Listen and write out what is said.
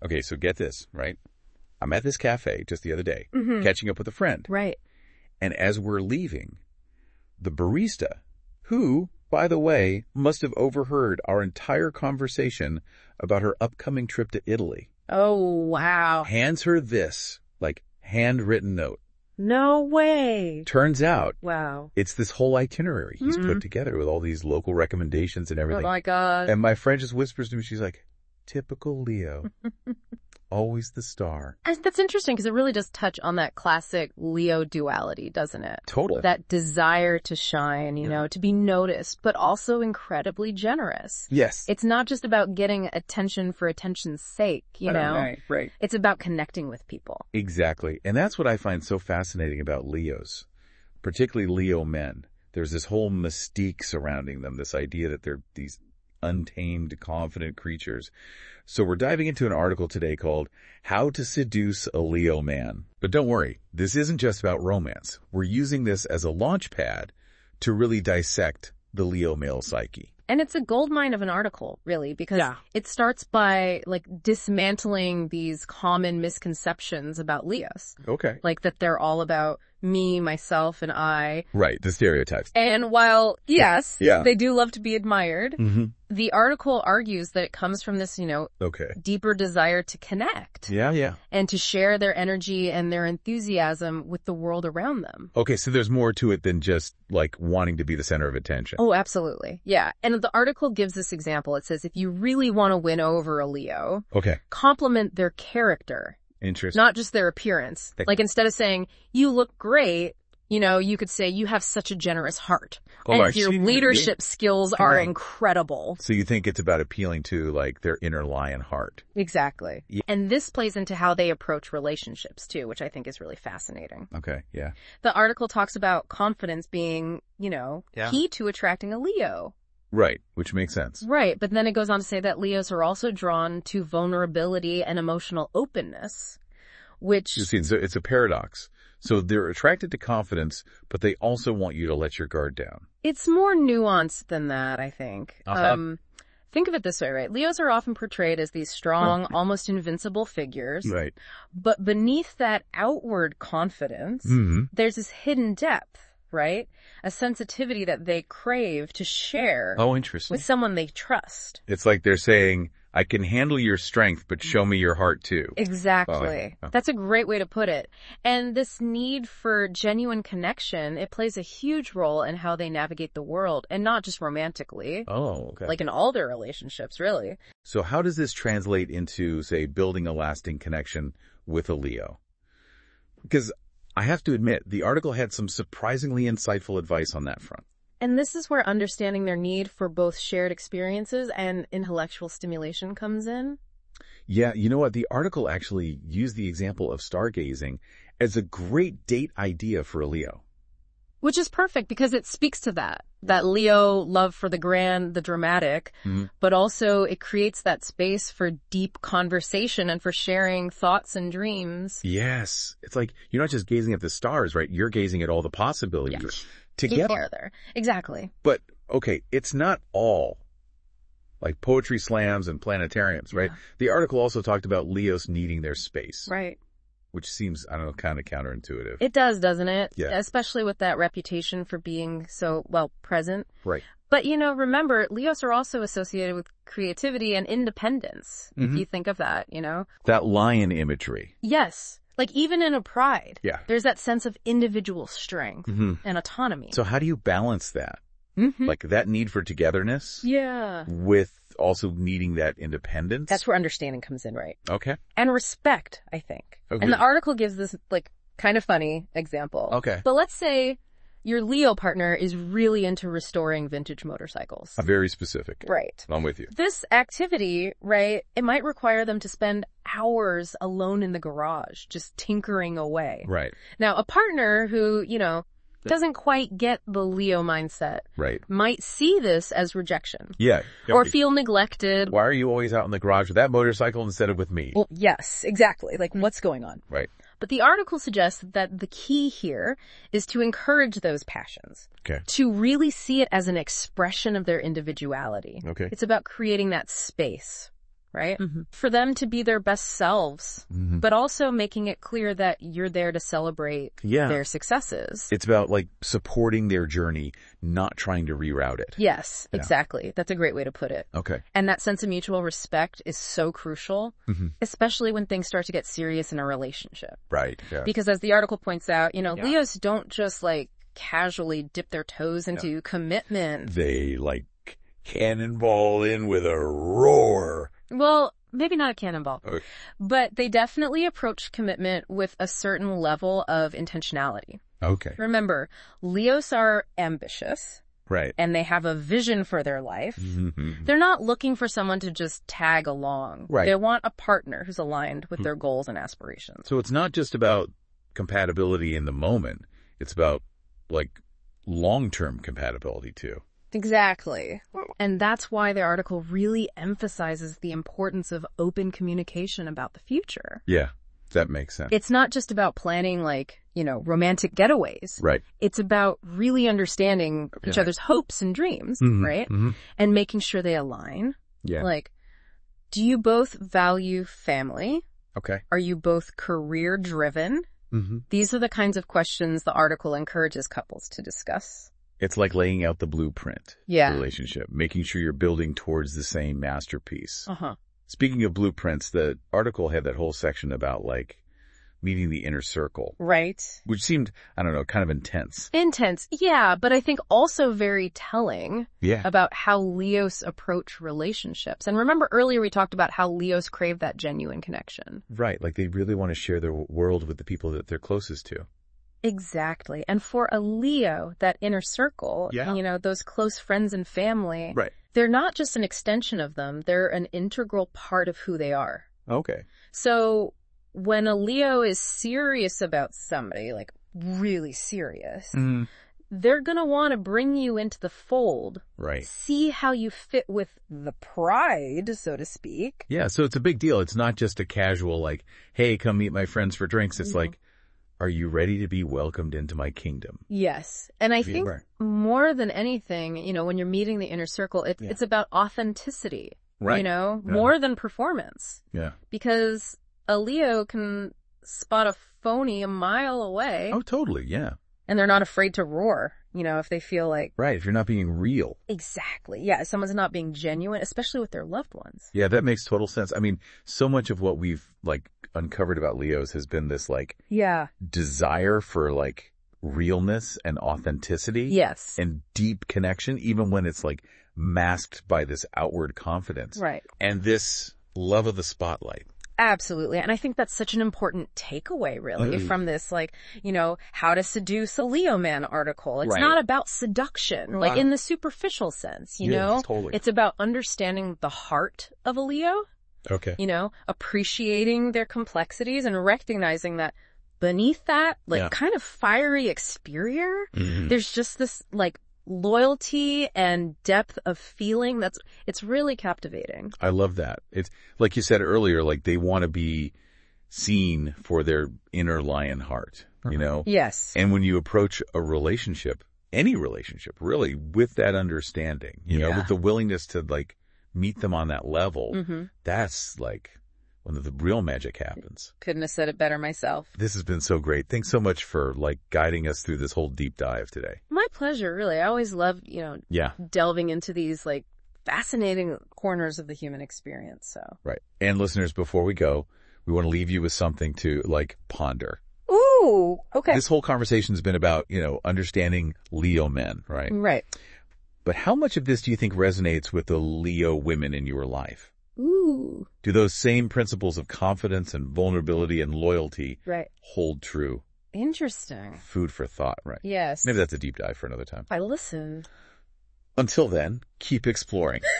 Okay, so get this, right? I'm at this cafe just the other day, catching up with a friend. Right. And as we're leaving, the barista, who, by the way, must have overheard our entire conversation about her upcoming trip to Italy. Oh, wow. Hands her this, like, handwritten note. No way. Turns out, Wow. it's this whole itinerary he's put together with all these local recommendations and everything. Oh, my God. And my friend just whispers to me, she's like, typical Leo. Always the star. And that's interesting because it really does touch on that classic Leo duality, doesn't it? Totally. That desire to shine, you know, to be noticed, but also incredibly generous. Yes. It's not just about getting attention for attention's sake, you know? Right. It's about connecting with people. Exactly. And that's what I find so fascinating about Leos, particularly Leo men. There's this whole mystique surrounding them, this idea that they're these untamed, confident creatures. So we're diving into an article today called How to Seduce a Leo Man. But don't worry, this isn't just about romance. We're using this as a launch pad to really dissect the Leo male psyche. And it's a goldmine of an article, really, because it starts by, like, dismantling these common misconceptions about Leos. Okay. Like that they're all about me, myself, and I. Right, the stereotypes. And while, yes, Yeah. they do love to be admired, the article argues that it comes from this, you know, Okay. deeper desire to connect Yeah. and to share their energy and their enthusiasm with the world around them. Okay, so there's more to it than just, like, wanting to be the center of attention. Oh, absolutely. Yeah. And the article gives this example. It says, if you really want to win over a Leo, Okay. compliment their character, Interesting. not just their appearance. Like instead of saying, you look great, you know, you could say, you have such a generous heart. Oh, and your leadership skills are incredible. So you think it's about appealing to, like, their inner lion heart. Exactly. Yeah. And this plays into how they approach relationships, too, which I think is really fascinating. Okay, yeah. The article talks about confidence being, you know, key to attracting a Leo. Right, which makes sense. Right, but then it goes on to say that Leos are also drawn to vulnerability and emotional openness, which... You see, it's a paradox. So they're attracted to confidence, but they also want you to let your guard down. It's more nuanced than that, I think. Think of it this way, right? Leos are often portrayed as these strong, almost invincible figures. Right. But beneath that outward confidence, there's this hidden depth, right? A sensitivity that they crave to share Interesting. with someone they trust. It's like they're saying, I can handle your strength, but show me your heart too. Exactly. That's a great way to put it. And this need for genuine connection, it plays a huge role in how they navigate the world, and not just romantically. Oh, okay. Like in all their relationships, really. So how does this translate into, say, building a lasting connection with a Leo? Because I have to admit, the article had some surprisingly insightful advice on that front. And this is where understanding their need for both shared experiences and intellectual stimulation comes in. Yeah, you know what? The article actually used the example of stargazing as a great date idea for a Leo. Which is perfect because it speaks to that Leo love for the grand, the dramatic, but also it creates that space for deep conversation and for sharing thoughts and dreams. Yes. It's like you're not just gazing at the stars, right? You're gazing at all the possibilities together. Exactly. But, okay, it's not all like poetry slams and planetariums, right? The article also talked about Leos needing their space. Right. Which seems, I don't know, kind of counterintuitive. It does, doesn't it? Yeah. Especially with that reputation for being so, present. Right. But, you know, remember, Leos are also associated with creativity and independence, if you think of that, you know? That lion imagery. Yes. Like, even in a pride, Yeah. there's that sense of individual strength and autonomy. So how do you balance that? Like that need for togetherness Yeah. with also needing that independence? That's where understanding comes in, right? Okay. And respect, I think. Okay. And the article gives this, like, kind of funny example. Okay. But let's say your Leo partner is really into restoring vintage motorcycles. Very specific. Right. I'm with you. This activity, right, it might require them to spend hours alone in the garage, just tinkering away. Right. Now, a partner who, you know, doesn't quite get the Leo mindset Right. might see this as rejection. Yeah. Or feel neglected. Why are you always out in the garage with that motorcycle instead of with me? Well, yes, exactly. Like, what's going on? Right. But the article suggests that the key here is to encourage those passions. Okay. To really see it as an expression of their individuality. Okay. It's about creating that space. right? For them to be their best selves, but also making it clear that you're there to celebrate their successes. It's about like supporting their journey, not trying to reroute it. Yes, exactly. That's a great way to put it. Okay. And that sense of mutual respect is so crucial, especially when things start to get serious in a relationship. Right. Yeah. Because as the article points out, Leos don't just like casually dip their toes into commitment. They like cannonball in with a roar. Well, maybe not a cannonball, Okay. but they definitely approach commitment with a certain level of intentionality. Okay. Remember, Leos are ambitious. Right. And they have a vision for their life. They're not looking for someone to just tag along. Right. They want a partner who's aligned with their goals and aspirations. So it's not just about compatibility in the moment. It's about like long-term compatibility too. Exactly. And that's why the article really emphasizes the importance of open communication about the future. Yeah, that makes sense. It's not just about planning romantic getaways. Right. It's about really understanding each other's hopes and dreams, right? And making sure they align. Yeah. Like, do you both value family? Okay. Are you both career driven? These are the kinds of questions the article encourages couples to discuss. It's like laying out the blueprint relationship, making sure you're building towards the same masterpiece. Speaking of blueprints, the article had that whole section about like meeting the inner circle. Right. Which seemed, I don't know, kind of intense. Intense. Yeah, but I think also very telling Yeah. about how Leos approach relationships. And remember earlier we talked about how Leos crave that genuine connection. Right. Like they really want to share their world with the people that they're closest to. Exactly. And for a Leo, that inner circle, those close friends and family, Right. they're not just an extension of them. They're an integral part of who they are. Okay. So when a Leo is serious about somebody, like really serious, they're going to want to bring you into the fold. Right. See how you fit with the pride, so to speak. Yeah. So it's a big deal. It's not just a casual like, hey, come meet my friends for drinks. It's like, are you ready to be welcomed into my kingdom? Yes. And I think more than anything, when you're meeting the inner circle, it's about authenticity. Right. More than performance. Yeah. Because a Leo can spot a phony a mile away. Oh, totally. Yeah. And they're not afraid to roar, if they feel like... Right. If you're not being real. Exactly. Yeah. Someone's not being genuine, especially with their loved ones. Yeah, that makes total sense. I mean, so much of what we've like uncovered about Leos has been this like desire for like realness and authenticity. Yes. And deep connection, even when it's like masked by this outward confidence. Right. And this love of the spotlight. Absolutely. And I think that's such an important takeaway, really, from this, how to seduce a Leo man article. It's not about seduction, like in the superficial sense, Yeah, totally. It's about understanding the heart of a Leo, Okay. appreciating their complexities and recognizing that beneath that, kind of fiery exterior, there's just this, loyalty and depth of feeling it's really captivating. I love that. It's like you said earlier, like they want to be seen for their inner lion heart, Yes. And when you approach a relationship, any relationship really, with that understanding, with the willingness to like meet them on that level, that's like when the real magic happens. Couldn't have said it better myself. This has been so great. Thanks so much for like guiding us through this whole deep dive today. My pleasure, really. I always love, delving into these like fascinating corners of the human experience. So. Right. And listeners, before we go, we want to leave you with something to like ponder. Ooh, okay. This whole conversation has been about, understanding Leo men, right? Right. But how much of this do you think resonates with the Leo women in your life? Ooh. Do those same principles of confidence and vulnerability and loyalty hold true? Interesting. Food for thought, right? Yes. Maybe that's a deep dive for another time. I listen. Until then, keep exploring.